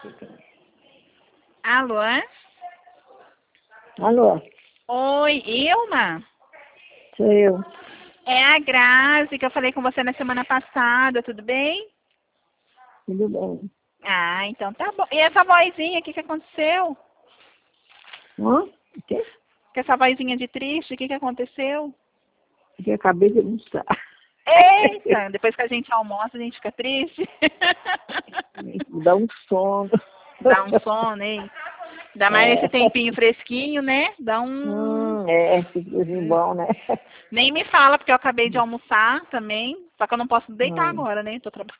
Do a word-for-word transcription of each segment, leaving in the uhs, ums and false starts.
Alô? Alô, Oi, Ilma? sou eu. É a Grazi, que eu falei com você na semana passada, tudo bem? Tudo bem? Ah, então tá bom. E essa vozinha, o que, que aconteceu? Hã? O quê? Com essa vozinha de triste, o que, que aconteceu? Porque eu acabei de almoçar. Eita, depois que a gente almoça, a gente fica triste. Me dá um sono. Dá um sono, hein? Ainda mais nesse É. tempinho fresquinho, né? Dá um... Hum, é, friozinho bom, né? Nem me fala, porque eu acabei de almoçar também. Só que eu não posso deitar Hum. agora, né? Tô trabalhando.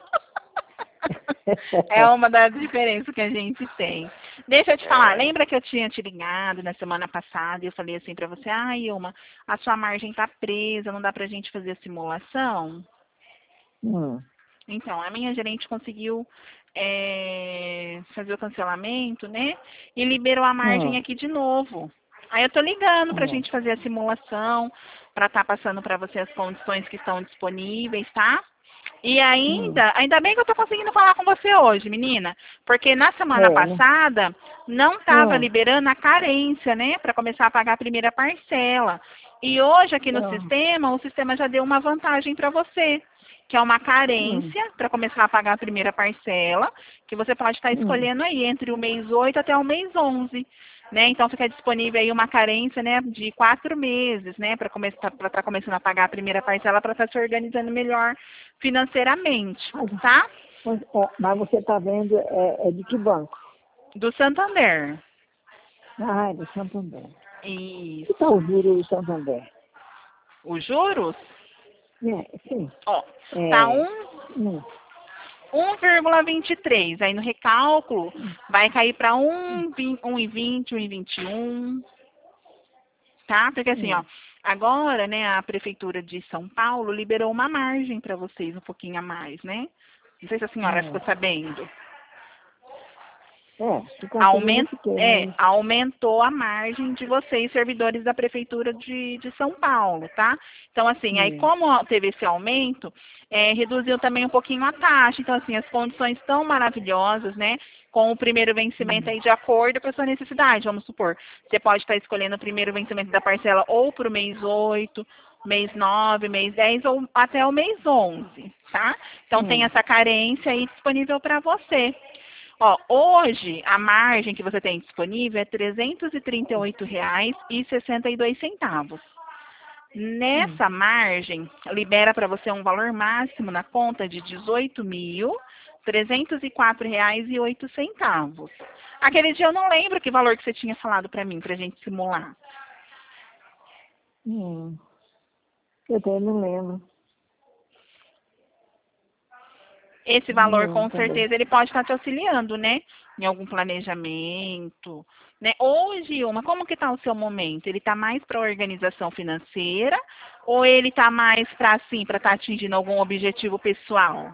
É uma das diferenças que a gente tem. Deixa eu te falar, lembra que eu tinha te ligado na semana passada e eu falei assim pra você, ah, Ilma, a sua margem tá presa, não dá pra gente fazer a simulação? Hum. Então, a minha gerente conseguiu é, fazer o cancelamento, né? E liberou a margem Hum. aqui de novo. Aí eu tô ligando pra Hum. gente fazer a simulação, pra estar passando pra você as condições que estão disponíveis, tá? E Hum. ainda, ainda bem que eu tô conseguindo falar com você hoje, menina, porque na semana É, né? passada não estava Hum. liberando a carência, né, para começar a pagar a primeira parcela. E hoje aqui no Hum. sistema, o sistema já deu uma vantagem para você, que é uma Hum. carência para começar a pagar a primeira parcela, que você pode estar Hum. escolhendo aí entre o mês oito até o mês onze. Né? Então fica disponível aí uma carência, né, de quatro meses, né, para começar para estar começando a pagar a primeira parcela para estar se organizando melhor financeiramente, Mas, tá? mas, é, mas você está vendo, é, é de que banco? Do Santander. Ah, é do Santander. Que Isso. tal o juro do Santander? Os juros, É, sim. ó, tá É, um hum. um vírgula vinte e três. Aí no recálculo vai cair para um e vinte, um e vinte e um, tá? Porque assim, ó, Hum. agora, né, a prefeitura de São Paulo liberou uma margem para vocês um pouquinho a mais, né? Não sei se a senhora ficou Hum. sabendo. É, ficar sabendo eu Aument, fiquei, é, mas. aumentou a margem de vocês, servidores da Prefeitura de, de São Paulo, tá? Então, assim, aí Hum. como teve esse aumento, é, reduziu também um pouquinho a taxa. Então, assim, as condições estão maravilhosas, né? Com o primeiro vencimento Hum. aí de acordo com a sua necessidade. Vamos supor, você pode estar escolhendo o primeiro vencimento da parcela ou para o mês oito, mês nove, mês dez ou até o mês onze, tá? Então, tem Hum. essa carência aí disponível para você. Ó, hoje a margem que você tem disponível é trezentos e trinta e oito reais e sessenta e dois centavos. Hum. Nessa margem, libera para você um valor máximo na conta de dezoito mil trezentos e quatro reais e oito centavos. Aquele dia eu não lembro que valor que você tinha falado para mim, para a gente simular. Hum. Eu até não lembro. Esse Não valor, lembro com também. certeza, ele pode estar te auxiliando, né? Em algum planejamento. Né? Hoje, uma, como que está o seu momento? Ele está mais para organização financeira ou ele está mais para assim, para estar atingindo algum objetivo pessoal?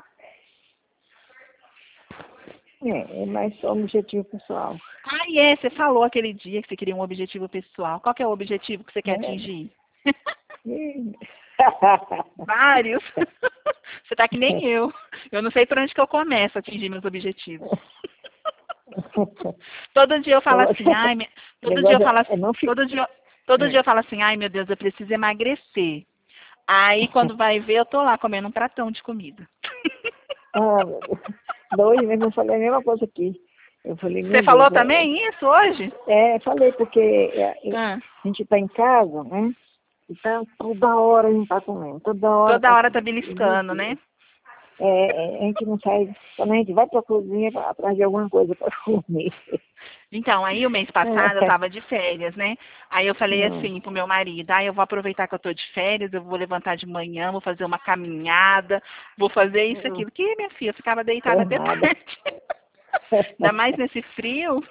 É, é mais só um objetivo pessoal. Ah, e é, você falou aquele dia que você queria um objetivo pessoal. Qual que é o objetivo que você quer É. atingir? Ih. Vários. Você tá que nem eu. Eu não sei por onde que eu começo a atingir meus objetivos. Todo dia eu falo Então, assim, ai, me- o todo dia eu negócio falo é assim, não ficar. todo dia, todo dia eu falo assim, ai meu Deus, eu preciso emagrecer. Aí quando vai ver, eu tô lá comendo um pratão de comida. Ah, meu Deus. Da hoje mesmo eu falei a mesma coisa aqui. Eu falei, Você meu falou Deus, é, também isso hoje? é, falei porque é, é, Ah, a gente está em casa, né? Então toda hora a gente está comendo, toda hora toda está hora tá comendo. Meu beliscando, Deus. né? É, é, a gente não sai, quando a gente vai para a cozinha é atrás de alguma coisa para comer. Então, aí o mês passado eu É, tava de férias, né? Aí eu falei hum, assim pro meu marido, ah, eu vou aproveitar que eu tô de férias, eu vou levantar de manhã, vou fazer uma caminhada, vou fazer isso, hum, aquilo. Que, minha filha, eu ficava deitada fez até nada. tarde. Ainda mais nesse frio.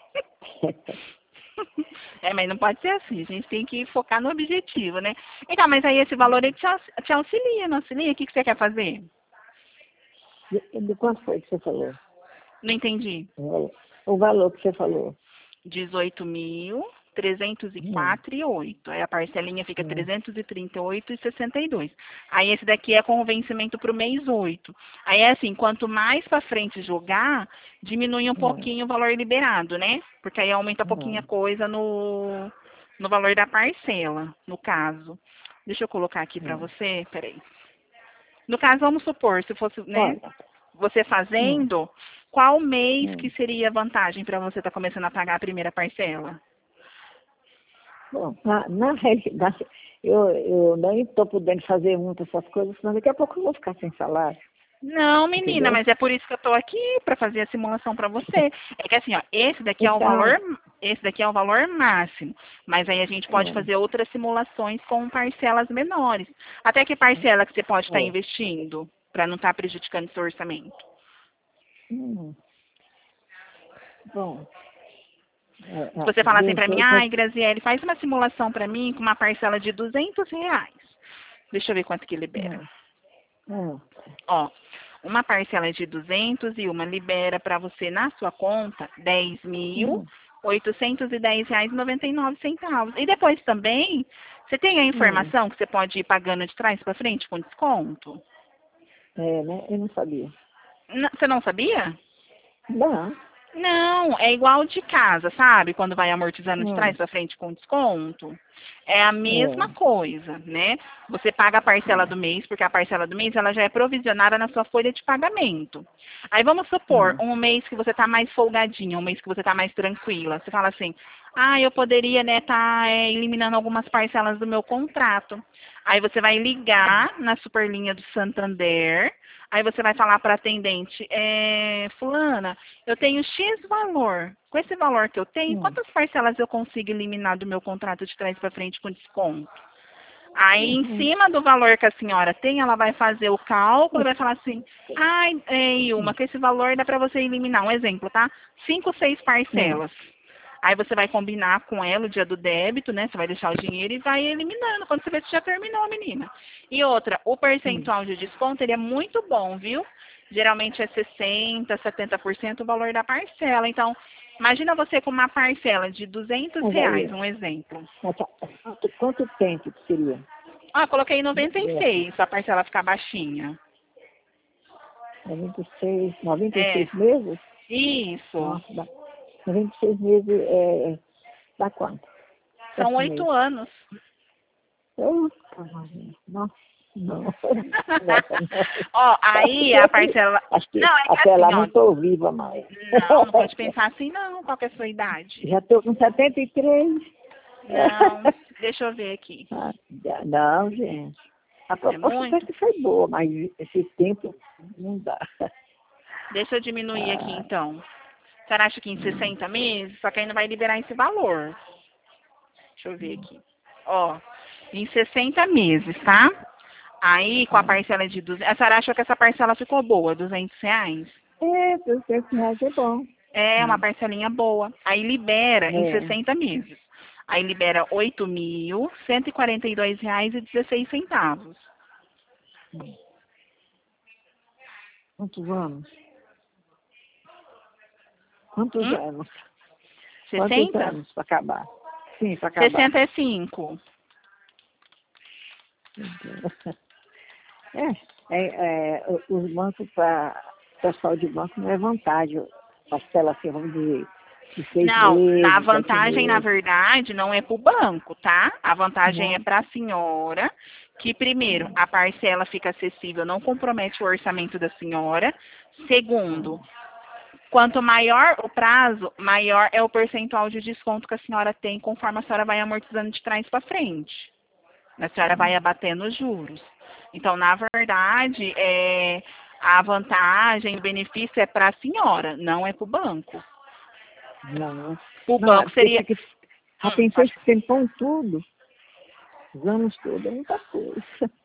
É, mas não pode ser assim, a gente tem que focar no objetivo, né? Então, mas aí esse valor ele te, aux- te auxilia, não auxilia? O que, que você quer fazer? De, de quanto foi que você falou? Não entendi. O valor, o valor que você falou. dezoito mil trezentos e quatro e oito. Aí a parcelinha fica Hum. trezentos e trinta e oito e sessenta e dois. Aí esse daqui é com o vencimento para o mês oito. Aí é assim, quanto mais para frente jogar, diminui um pouquinho o valor liberado, né? Porque aí aumenta um pouquinho a coisa no, no valor da parcela, no caso. Deixa eu colocar aqui para você, peraí. No caso, vamos supor, se fosse, né, Olha, você fazendo, qual mês hum. que seria vantagem para você estar começando a pagar a primeira parcela? Bom, na, na realidade, eu, eu nem estou podendo fazer muitas essas coisas, senão daqui a pouco eu vou ficar sem salário, Não, menina, entendeu? mas é por isso que eu estou aqui, para fazer a simulação para você. É que assim, ó, esse daqui é o Então, valor, esse daqui é o valor máximo, mas aí a gente pode é, fazer outras simulações com parcelas menores. Até que parcela que você pode estar é, investindo, para não estar prejudicando seu orçamento? hum, bom, é, Se você é, falar assim para mim, dezoito, ai, Graziele, faz uma simulação para mim com uma parcela de duzentos reais. Deixa eu ver quanto que libera. hum, hum, Ó, uma parcela de duzentos e uma libera para você na sua conta dez mil hum, oitocentos e dez reais e noventa e nove centavos. E depois também, você tem a hum, informação que você pode ir pagando de trás para frente com desconto? é, né? Eu não sabia. N- Você não sabia? Não, Não, é igual de casa, sabe? Quando vai amortizando de trás hum, para frente com desconto. É a mesma é, coisa, né? Você paga a parcela do mês, porque a parcela do mês ela já é provisionada na sua folha de pagamento. Aí vamos supor, hum, um mês que você está mais folgadinha, um mês que você está mais tranquila. Você fala assim, ah, eu poderia, né, estar eliminando algumas parcelas do meu contrato. Aí você vai ligar na Superlinha do Santander. Aí você vai falar para a atendente, é, fulana, eu tenho X valor. Com esse valor que eu tenho, hum, quantas parcelas eu consigo eliminar do meu contrato de trás para frente com desconto? Aí, em uhum, cima do valor que a senhora tem, ela vai fazer o cálculo e vai falar assim, ai, é, Ilma, com esse valor dá para você eliminar. Um exemplo, tá? Cinco, seis hum, parcelas. Aí você vai combinar com ela o dia do débito, né? Você vai deixar o dinheiro e vai eliminando. Quando você vê que já terminou, menina. E outra, o hum, percentual de desconto, ele é muito bom, viu? Geralmente é sessenta, setenta por cento o valor da parcela. Então, imagina você com uma parcela de duzentos mas reais, aí, um exemplo. mas tá- quanto, quanto tempo que seria? Ah, coloquei noventa e Duração? seis, para a parcela ficar baixinha. noventa e seis, noventa e É, seis meses? isso. Nossa, dá, noventa e seis meses é, é, dá quanto? São Quantos oito meses? anos. Eu, nossa, não. Nessa não. Ó, Acho aí a que, parcela. acho que Não, é que até lá assim, não ó. estou viva mais. Não, não pode pensar assim, não. Qual que é a sua idade? Já estou com setenta e três. Não, deixa eu ver aqui. Ah, já- não, gente. A É proposta até muito? que foi boa, mas esse tempo não dá. Deixa eu diminuir aqui Ah, então. Você acha que em hum, sessenta meses? Só que aí não vai liberar esse valor. Deixa eu ver aqui. Ó, em sessenta meses, tá? Aí, com a hum. parcela de duzentos. A senhora achou que essa parcela ficou boa, duzentos reais? É, duzentos reais é bom. É uma Hum, parcelinha boa. Aí libera em É. sessenta meses. Aí libera oito mil cento e quarenta e dois reais e dezesseis centavos. Hum. Quantos anos? Quantos Hum? anos? Quantos sessenta? anos para acabar? Sim, para acabar. sessenta e cinco. Meu Deus. É, é, é, o- os bancos, para o pessoal de banco, não é vantagem. Parcela assim, vamos dizer, de seis Não, na meses, sete vantagem, na meses. verdade, não é para o banco, tá? A vantagem é Não. para a senhora, que primeiro, a parcela fica acessível, não compromete o orçamento da senhora. Segundo, quanto maior o prazo, maior é o percentual de desconto que a senhora tem conforme a senhora vai amortizando de trás para frente. A senhora vai abatendo os juros. Então, na verdade, é, a vantagem, o benefício é para a senhora, não é para o banco. Não, não. O Não, é banco porque seria. tem que, já Hum, pensou pode- que tempão tudo, os anos todos, é muita coisa.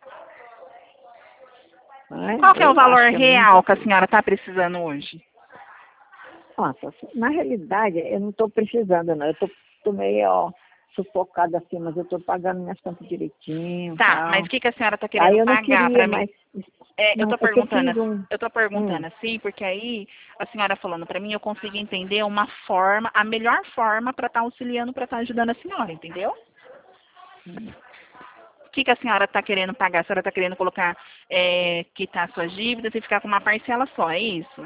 Mas Qual que é o eu acho valor que é muita real que a coisa. senhora está precisando hoje? Nossa, na realidade, eu não estou precisando, não. Eu estou meio, ó. sufocada assim, mas eu estou pagando minhas contas direitinho. Tá, tal. mas o que, que a senhora está Aí querendo eu não pagar queria, para mim? mas... É, eu Não, tô é que eu perguntando, fiz um... eu tô perguntando Hum, assim, porque aí a senhora falando para mim, eu consigo entender uma forma, a melhor forma para estar auxiliando, para estar ajudando a senhora, entendeu? hum. O que, que a senhora está querendo pagar? A senhora está querendo colocar, é, quitar suas dívidas e ficar com uma parcela só, é isso?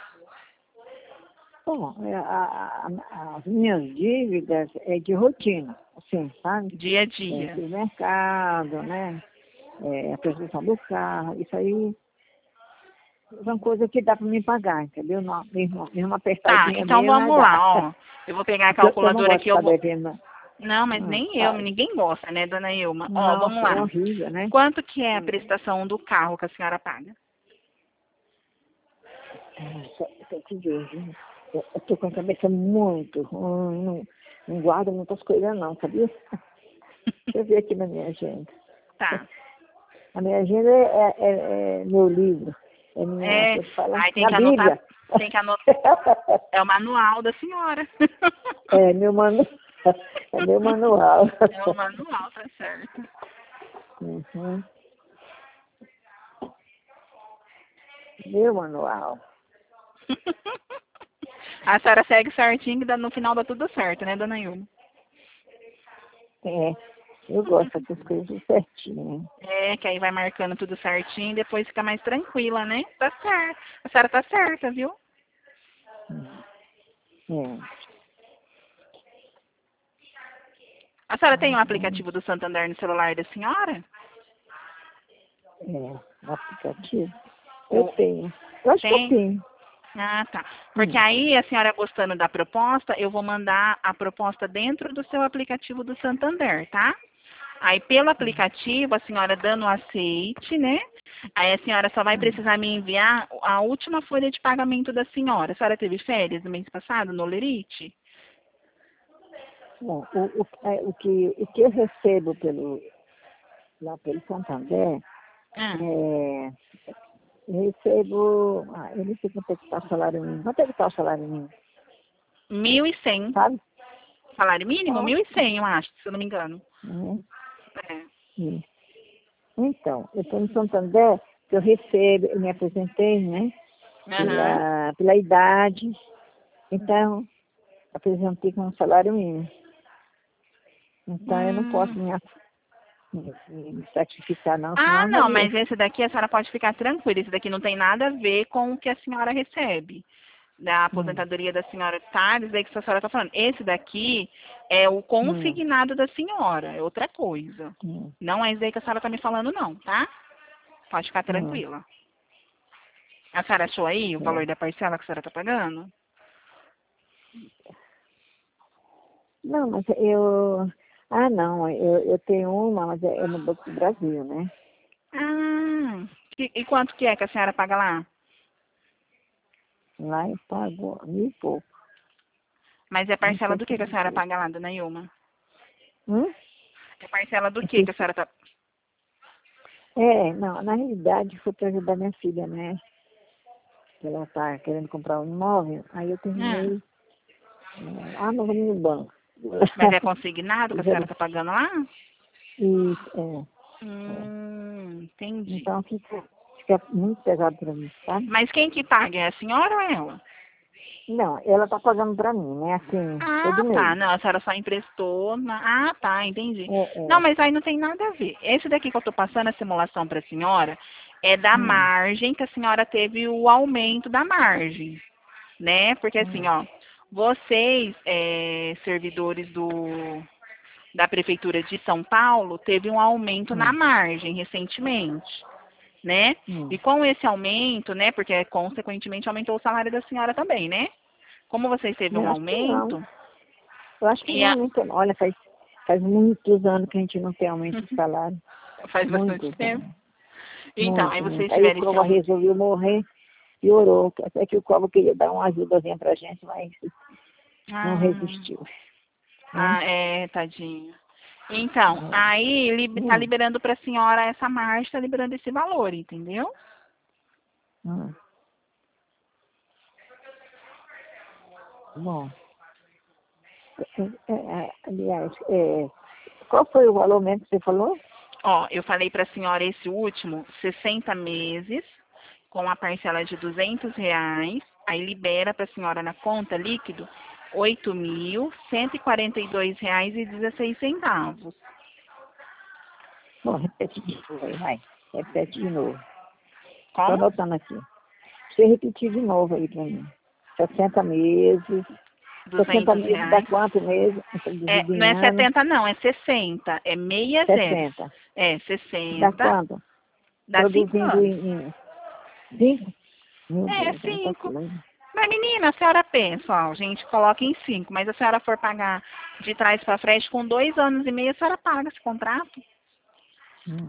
Bom, é, a- a- as minhas dívidas é de rotina, assim, sabe? Dia a É, dia. supermercado, né? É, a prestação do carro, isso aí são coisas que dá para me pagar, entendeu? Não, mesmo, mesmo Tá, apertadinha então mesmo, mas vamos dá. lá, ó. Eu vou pegar a Porque eu, eu não calculadora gosto de aqui, eu ficar vou... devendo. Não, mas Hum, nem eu, fala. ninguém gosta, né, dona Ilma? Ó, vamos Nossa, é lá. horrível, né? Quanto que é a Hum. prestação do carro que a senhora paga? Ah, só, só te ver, viu? Eu, eu tô com a cabeça muito ruim, não, não guardo muitas coisas não, sabia? Deixa eu ver aqui na minha agenda. Tá. A minha agenda é, é- é- é meu livro, é minha, É, como que fala? aí tem Minha que anotar, Bíblia. tem que anotar. É o manual da senhora. É meu manu... é meu manual. É o manual, tá certo. Uhum. Meu manual. A senhora segue certinho e dá- no final dá tudo certo, né, dona Ilma? É, eu gosto dessas coisas certinho. É, que aí vai marcando tudo certinho e depois fica mais tranquila, né? Tá certo. A senhora tá certa, viu? É. A senhora tem o aplicativo do Santander no celular da senhora? É, no aplicativo. Eu O- tenho. Eu acho que eu Tem? tenho. Ah, tá. Porque Hum, aí, a senhora gostando da proposta, eu vou mandar a proposta dentro do seu aplicativo do Santander, tá? Aí, pelo aplicativo, a senhora dando aceite, né? Aí, a senhora só vai hum. precisar me enviar a última folha de pagamento da senhora. A senhora teve férias no mês passado, no Lerite? Bom, o, o, é, o, que, o que eu recebo pelo, lá pelo Santander, Ah, é, eu recebo, ah, eu não sei quanto é que está o salário mínimo. Quanto é que está o salário mínimo, mil e cem. sabe? Salário mínimo? Ó, Mil e cem, eu acho, se eu não me engano. né? É. Isso. Então, eu estou no Santander, que eu recebo, eu me aposentei, né? Aham. Pela, pela idade. Então, apresentei com um salário mínimo. Então, eu não posso Hum. me, me, me sacrificar, não, Ah, senão vai não, ver. mas esse daqui a senhora pode ficar tranquila. Esse daqui não tem nada a ver com o que a senhora recebe. Da Hum, aposentadoria da senhora Tales, aí que a senhora está falando. Esse daqui é o hum, consignado da senhora, é outra coisa. hum, Não é isso aí que a senhora está me falando, não, tá? Pode ficar hum, tranquila. A senhora achou aí o valor é. da parcela que a senhora está pagando? Não, mas eu... Ah, não, eu, eu tenho uma, mas é, é no Banco do Brasil, né? Ah, e, e quanto que é que a senhora paga lá? Lá eu pago mil e pouco, Mas é mil parcela do cento e que que a vinte e senhora oito. paga lá, dona Ilma? Hum? É parcela do É, que que a que- senhora tá... é, não, na realidade foi para ajudar minha filha, né? Ela está querendo comprar um imóvel, aí eu Ah, terminei, é, ah, não, vamos no banco. mas é consignado que a senhora Fizeram tá pagando lá? isso, é, é. Hum, entendi. Então fica, fica muito pesado para mim, sabe? Mas quem que paga? É a senhora ou é ela? Não, ela está pagando para mim, né? Assim, todo Ah, tá. mês. Não, a senhora só emprestou. Na... Ah, tá, entendi. É, Não, é. mas aí não tem nada a ver. Esse daqui que eu tô passando a simulação para a senhora é da Hum, margem que a senhora teve o aumento da margem, né? Porque assim, hum, ó, vocês, é, servidores do da Prefeitura de São Paulo, teve um aumento na hum, margem recentemente, né? E hum. com esse aumento, né, porque consequentemente aumentou o salário da senhora também, né? Como vocês teve um Eu acho que não. aumento, Eu acho que e não a... aumenta. Olha, faz, faz muitos anos que a gente não tem aumento de salário. faz bastante Muitos tempo. anos. Então, aí Muito, vocês muito. Aí o tiveram esse Cova aumento. resolveu morrer, piorou. Até que o Cova queria dar uma ajudazinha pra gente, mas não Ah, resistiu, né? ah, é, tadinho. Então, aí li- tá Hum, liberando para a senhora essa margem, tá liberando esse valor, entendeu? hum. Bom, É, é, aliás, é, qual foi o valor mesmo que você falou? Ó, eu falei para a senhora esse último, sessenta meses, com a parcela de duzentos reais, aí libera para a senhora na conta líquido oito mil cento e quarenta e dois reais e dezesseis centavos. Bom, repete de novo aí, vai. Repete de novo. Estou Como? anotando aqui. Você repetir de novo aí para mim. sessenta meses. sessenta duzentos meses dá reais. quanto meses? É, Dividido não em é anos. setenta não, é sessenta. É meia zero. sessenta. É, Dá sessenta. quanto? Dá cinco Produzindo anos. em cinco? Meu É, Deus, é muita cinco. coisa. Mas, menina, a senhora pensa, ó, a gente coloca em cinco, mas se a senhora for pagar de trás para frente com dois anos e meio, a senhora paga esse contrato. Hum.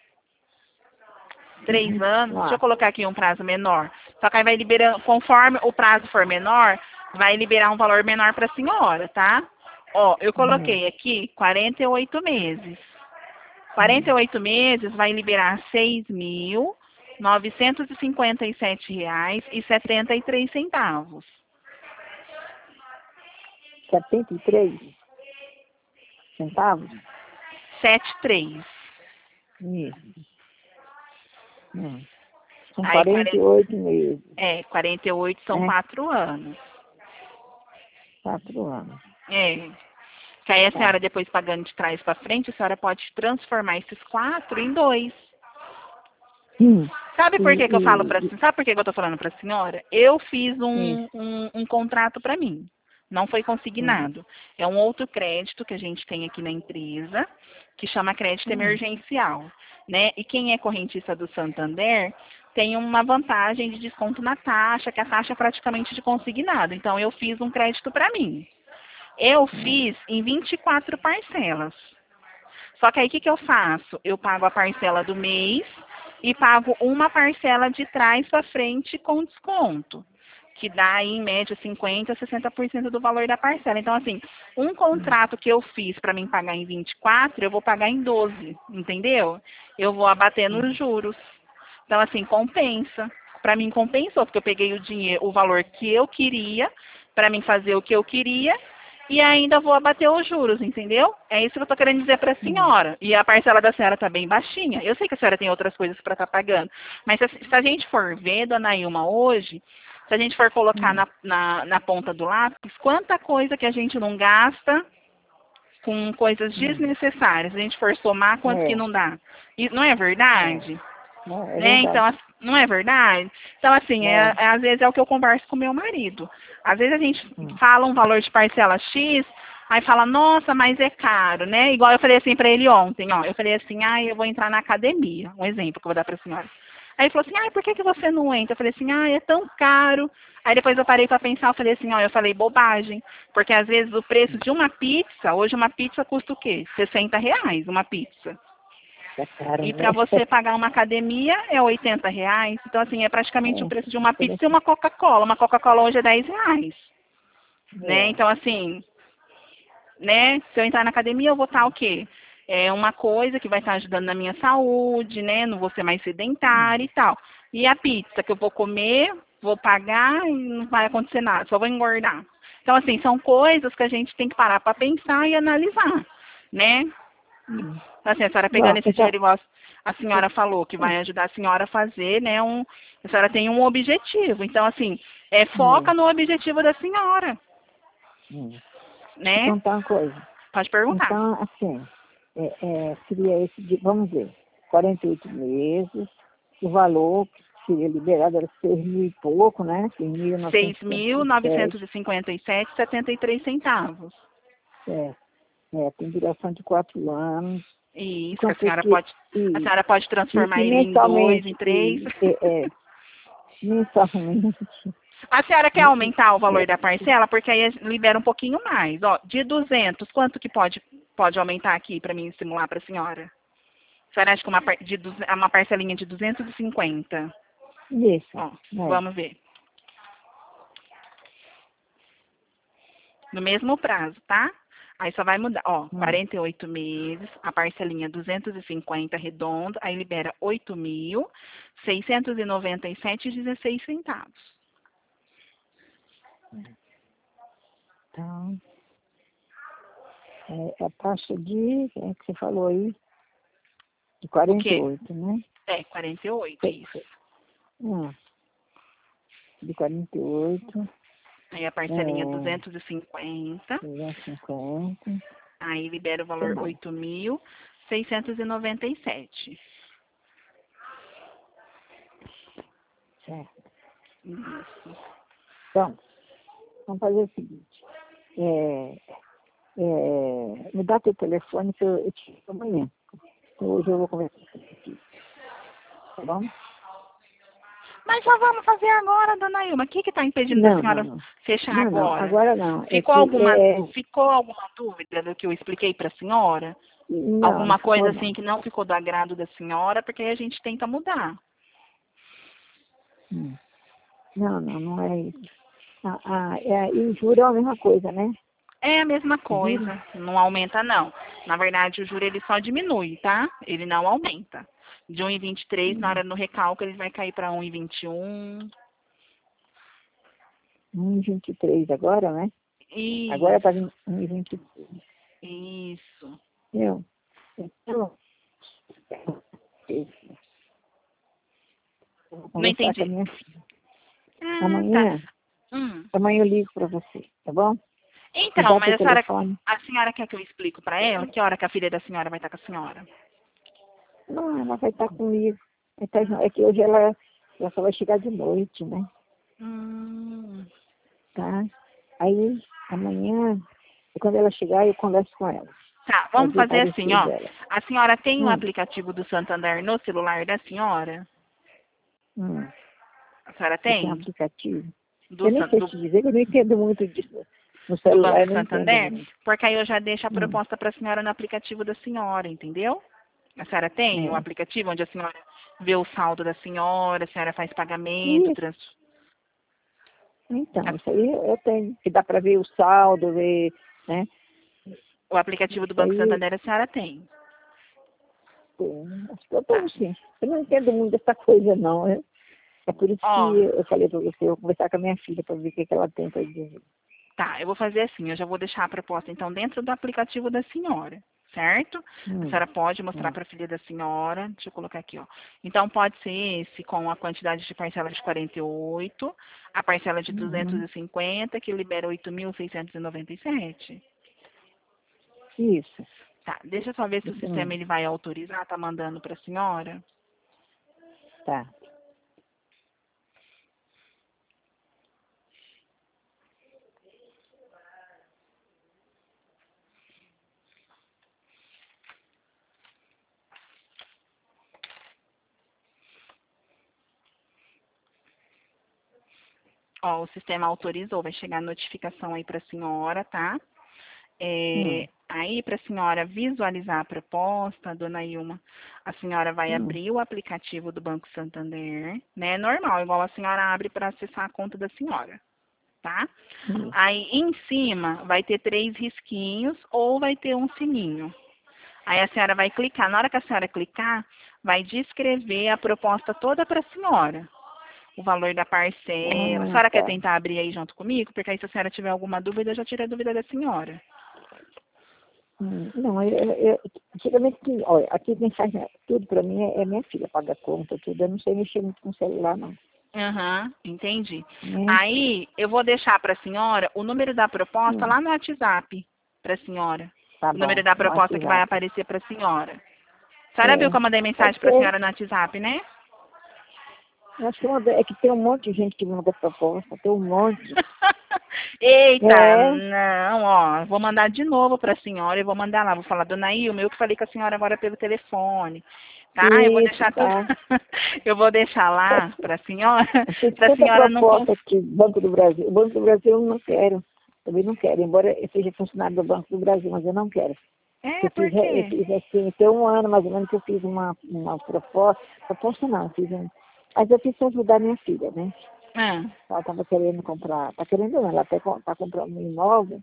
Três anos, deixa eu Nossa. colocar aqui um prazo menor. Só que aí vai liberando, conforme o prazo for menor, vai liberar um valor menor para a senhora, tá? Ó, eu Hum. coloquei aqui quarenta e oito meses. quarenta e Hum. oito meses vai liberar seis mil novecentos e cinquenta e sete reais e setenta e três centavos. setenta e três centavos? setenta e três. Isso. Hum. São Aí quarenta e quarenta, oito meses. é, quarenta e oito são Né? quatro anos. Quatro anos. É. Que aí a Tá. senhora, depois pagando de trás para frente, a senhora pode transformar esses quatro em dois. Hum. Sabe E, por que, que eu falo para e, sabe por que, que eu tô falando para a senhora? Eu fiz e, um, um, um contrato para mim. Não foi hum. consignado. É um outro crédito que a gente tem aqui na empresa, que chama crédito Hum. emergencial, né? E quem é correntista do Santander tem uma vantagem de desconto na taxa, que a taxa é praticamente de consignado. Então eu fiz um crédito para mim. Eu Hum. fiz em vinte e quatro parcelas. Só que aí o que, que eu faço? Eu pago a parcela do mês e pago uma parcela de trás para frente com desconto, que dá aí, em média cinquenta por cento a sessenta por cento do valor da parcela. Então, assim, um Hum. contrato que eu fiz para mim pagar em vinte e quatro, eu vou pagar em doze, entendeu? Eu vou abater nos Hum. juros. Então, assim, compensa. Para mim compensou, porque eu peguei o dinheiro, o valor que eu queria, para mim fazer o que eu queria, e ainda vou abater os juros, entendeu? É isso que eu estou querendo dizer para a Hum. senhora. E a parcela da senhora está bem baixinha. Eu sei que a senhora tem outras coisas para estar pagando. Mas se, a- se a gente for ver, dona Ilma, hoje, se a gente for colocar Hum. na, na, na ponta do lápis, quanta coisa que a gente não gasta com coisas Hum. desnecessárias. Se a gente for somar, quanto que É, não dá? E não é é, verdade? é, é Né? Então, verdade. as- não é verdade? Então, assim, é, É. é, às vezes é o que eu converso com meu marido. Às vezes a gente Hum. fala um valor de parcela X, aí fala, nossa, mas é caro, né? Igual eu falei assim para ele ontem, ó. Eu falei assim, ah, eu vou entrar na academia. Um exemplo que eu vou dar para a senhora. Aí ele falou assim, ah, por que, que você não entra? Eu falei assim, ah, é tão caro. Aí depois eu parei para pensar, eu falei assim, ó, eu falei bobagem. Porque às vezes o preço de uma pizza, hoje uma pizza custa o quê? sessenta reais uma pizza. É caro, E né? para você pagar uma academia é oitenta reais. Então, assim, é praticamente o É, preço de uma pizza e interessante. uma Coca-Cola. Uma Coca-Cola hoje é dez reais. Né? É. Então, assim, né? Se eu entrar na academia, eu vou estar o quê? É uma coisa que vai estar ajudando na minha saúde, né? Não vou ser mais Hum. sedentária e tal. E a pizza que eu vou comer, vou pagar e não vai acontecer nada, só vou engordar. Então, assim, são coisas que a gente tem que parar para pensar e analisar, né? Hum. Então, assim, a senhora Bom, pegando esse então, dinheiro, igual a senhora falou, que vai ajudar a senhora a fazer, né? Um, a senhora tem um objetivo. Então, assim, é, é. foca no objetivo da senhora, Hum. Deixa eu né? contar uma coisa. Pode perguntar. Então, assim, é, é, seria esse de, vamos ver, quarenta e oito meses, o valor que seria liberado era seis mil e pouco, né? seis mil novecentos seis e cinquenta mil e novecentos sete. e cinquenta e sete e setenta e três centavos. É, é, tem duração de quatro anos. Isso, que a Quanto senhora que, pode, a e, senhora pode e, transformar e ele em dois, em mensalmente, três. e, é, é, mensalmente, A senhora quer e, e, aumentar o valor é, da parcela? Porque aí libera um pouquinho mais. Ó, de duzentos, quanto que pode, pode aumentar aqui para mim simular para a senhora? A senhora acha que uma, par- de, duze- uma parcelinha de duzentos e cinquenta? isso, Ó, é, vamos ver. No mesmo prazo, tá? Aí só vai mudar, ó, hum, quarenta e oito meses, a parcelinha duzentos e cinquenta redondo, aí libera oito mil seiscentos e noventa e sete e dezesseis centavos. então, É a taxa de, é que você falou aí, de O quarenta e quê? oito, né? É, quarenta e oito, Foi- isso. foi. Ah, de quarenta e oito, Aí a parcelinha é, duzentos e cinquenta. duzentos e cinquenta, Aí libera o que valor mais? oito mil seiscentos e noventa e sete. Certo. Isso. Então, vamos fazer o seguinte. É, é, me dá teu telefone que eu, eu te ligo amanhã. Hoje eu vou conversar com você. Tá bom? Mas já vamos fazer agora, dona Ilma. O que está impedindo da Não, não, senhora não. fechar Não, não. agora? Agora não. É Ficou que alguma, é. ficou alguma dúvida do que eu expliquei para a senhora? Não, não Alguma ficou coisa não. assim que não ficou do agrado da senhora, porque aí a gente tenta mudar. Hum. Não, não, não é isso. Ah, ah, é, e o juro é a mesma coisa, né? É a mesma Juro? coisa, não aumenta não. Na verdade, o juro ele só diminui, tá? Ele não aumenta. De um e vinte e três, na Hum. hora do recálculo, ele vai cair para um e vinte e um. um e vinte e três agora, né? Agora está Isso, um e vinte e três. isso. Eu, então, eu vou Não conversar com a entendi. minha filha. Ah, tá. Amanhã, Hum. amanhã eu ligo para você, tá bom? Me Então, dá teu mas a senhora, telefone. a senhora quer que eu explique para ela que hora que a filha da senhora vai estar com a senhora? Não, ela vai estar comigo. Então, é que hoje ela, ela só vai chegar de noite, né? Hum. Tá? Aí, amanhã, quando ela chegar, eu converso com ela. Tá, Vai vamos ver o fazer assim, parecer ó. dela. A senhora tem o Hum, aplicativo do Santander no celular da senhora? hum. A senhora Você tem um tem? aplicativo? Do, Eu nem San- sei do, te dizer, que eu não entendo muito disso. No do celular Banco eu não entendo Santander? muito. Porque aí eu já deixo a Hum, proposta para a senhora no aplicativo da senhora, entendeu? A senhora tem o é. aplicativo onde a senhora vê o saldo da senhora, a senhora faz pagamento, Isso, trans... então, isso aí eu tenho. Que dá para ver o saldo, ver, né? o aplicativo do Isso Banco aí, Santander a senhora tem. tem. Acho que eu Tá. tenho sim. Eu não entendo muito dessa coisa, não. É, é por isso que Ó, eu falei para você, eu vou conversar com a minha filha para ver o que, que ela tem para dizer. tá, eu vou fazer assim, eu já vou deixar a proposta então dentro do aplicativo da senhora, certo? A Hum, senhora pode mostrar hum, para a filha da senhora, deixa eu colocar aqui, ó. Então pode ser esse com a quantidade de parcela de quarenta e oito, a parcela de duzentos uhum. e cinquenta, que libera oito mil seiscentos e noventa e sete. Isso. Tá, deixa eu só ver se o Isso sistema mesmo. ele vai autorizar, tá mandando para a senhora. Tá. Ó, o sistema autorizou, vai chegar a notificação aí para a senhora, tá? Hum, É, aí, para a senhora visualizar a proposta, dona Ilma, a senhora vai hum, abrir o aplicativo do Banco Santander, né? Normal, igual a senhora abre para acessar a conta da senhora, tá? hum. Aí, em cima, vai ter três risquinhos ou vai ter um sininho. Aí a senhora vai clicar. Na hora que a senhora clicar, vai descrever a proposta toda para a senhora. O valor da parcela. A Ah, senhora quer tá. tentar abrir aí junto comigo? Porque aí se a senhora tiver alguma dúvida, eu já tiro a dúvida da senhora. Hum, não, eu, eu, eu- antigamente, que- olha, aqui quem faz né, tudo para mim é, é minha filha, paga conta, tudo. Eu não sei mexer muito com celular, não. Aham, entendi. Né? Aí eu vou deixar para a senhora o número da proposta Hum, lá no WhatsApp para a senhora. tá O número bom, da no proposta que vai WhatsApp. aparecer para a senhora. A senhora viu É, que eu mandei pode mensagem para a ser. senhora no WhatsApp, né? Eu acho que, uma, é que tem um monte de gente que manda proposta, tem um monte. Eita, É, não, ó, vou mandar de novo para a senhora e vou mandar lá, vou falar, dona Ilma, eu que falei com a senhora agora pelo telefone, tá? Eu vou isso, deixar tudo, tá. eu vou deixar lá para a senhora, Tem para a tanta senhora não cons... proposta aqui, Banco do Brasil. O Banco do Brasil eu não quero. Também não quero, embora eu seja funcionário do Banco do Brasil, mas eu não quero. É, Eu por fiz, eu quê? fiz assim, tem um ano mais ou menos que eu fiz uma, uma proposta, proposta não, eu fiz um, mas eu fiz para ajudar minha filha, né? Ah, Ela estava querendo comprar, está querendo não, ela até está comprando um imóvel,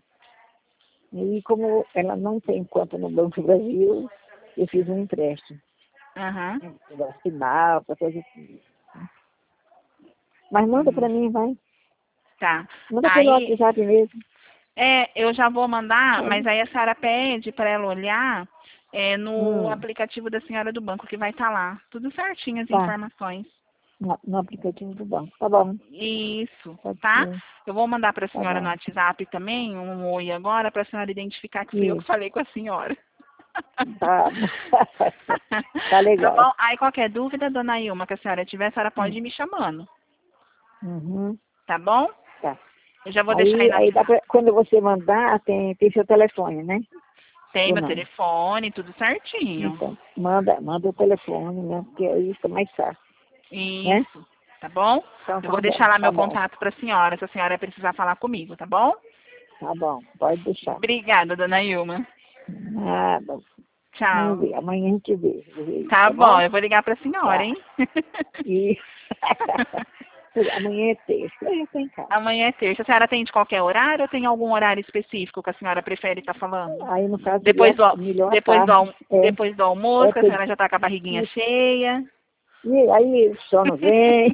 e como ela não tem conta no Banco do Brasil, eu fiz um empréstimo, aham, para assinar, para coisa assim. Mas manda para hum, mim, vai. tá. Manda pelo Aí, WhatsApp mesmo. É, eu já vou mandar, Hum. mas aí a senhora pede para ela olhar é, no Hum. aplicativo da senhora do banco, que vai estar lá. Tudo certinho as Tá, informações. no, no aplicativo do banco. Tá bom, Isso, pode tá? ser. Eu vou mandar para a Tá senhora no bom. WhatsApp também, um oi agora, para a senhora identificar que fui eu que Isso, falei com a senhora. tá. Tá Tá legal. bom? Aí qualquer dúvida, dona Ilma, que a senhora tiver, a senhora pode Hum. ir me chamando. Uhum. Tá bom? Tá. Eu já vou deixar aí Aí, no aí dá WhatsApp. pra, quando você mandar, tem, tem seu telefone, né? Tem Ou meu não? telefone, tudo certinho. Então, manda, manda o telefone, né? Porque aí fica mais fácil, né? Isso, tá bom? Então Eu tá vou bom, deixar lá tá meu bom, contato para a senhora, se a senhora precisar falar comigo, tá bom? tá bom. Pode deixar. Obrigada, dona Ilma. Nada. Vamos Tchau. ver, amanhã a gente vê, Tá tá bom, bom? eu vou ligar para a senhora, Tá. hein? E amanhã é terça, eu tô em casa. Amanhã é terça. A senhora atende qualquer horário ou tem algum horário específico que a senhora prefere estar falando? Aí, no caso, Depois seria do, al- melhor à depois do, tarde. al- É, depois do almoço, é que a ter- senhora já está com a barriguinha isso. cheia. E aí o sono vem.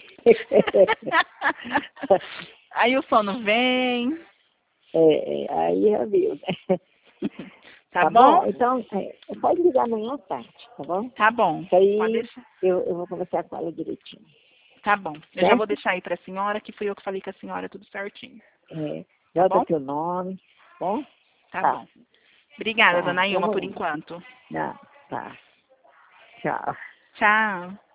Aí o sono vem. É, é, aí já viu, né? Tá Tá bom? bom? Então, é, pode ligar amanhã à tarde, tá bom? Tá bom. Isso Pode aí deixar. eu, eu vou conversar com ela direitinho, Tá bom. Eu já vou certo? deixar aí pra senhora, que fui eu que falei com a senhora tudo certinho. É, Tá bota bom? teu nome, tá bom? Tá Tá, bom. Obrigada, tá, dona então Ilma, por vamos. enquanto. Não, tá. Tchau. Tchau.